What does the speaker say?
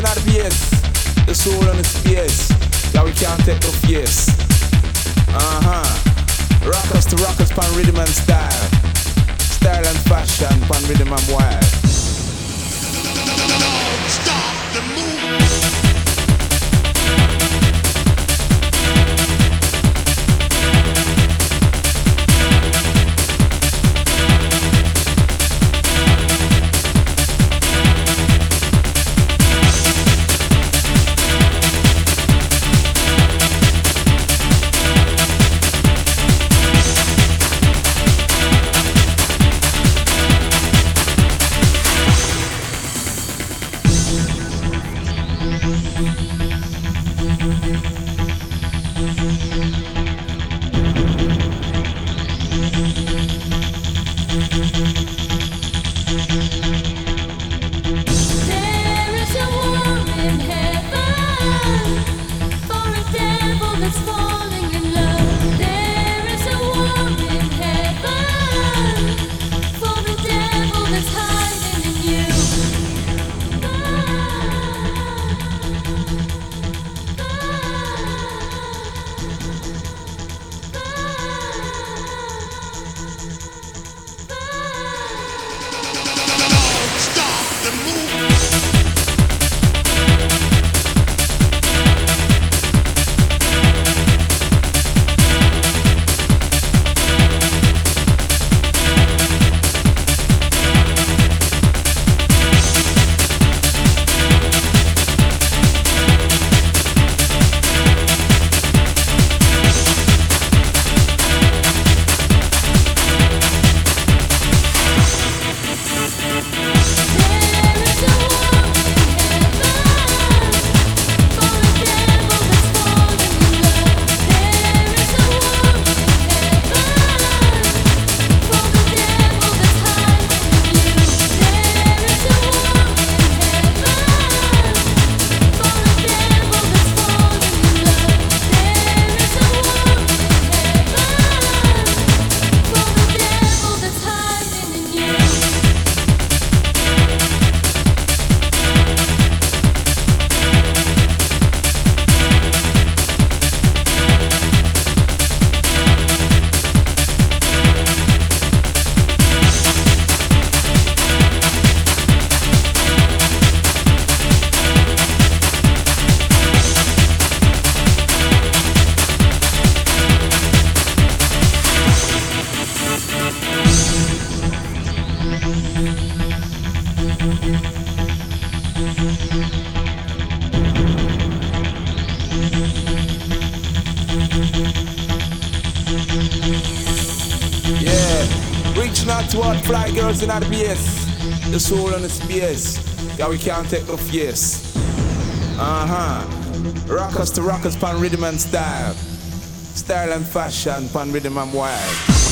in the bass, the soul on the space. Yeah, we can't take no face. Rockers to rockers, pan rhythm and style. Style and fashion, pan rhythm and wild. Stop the move. Fly girls in the bass, the soul on the space. Yeah, we can't take no face. Rockers to rockers, pan rhythm and style. Style and fashion, pan rhythm and wild.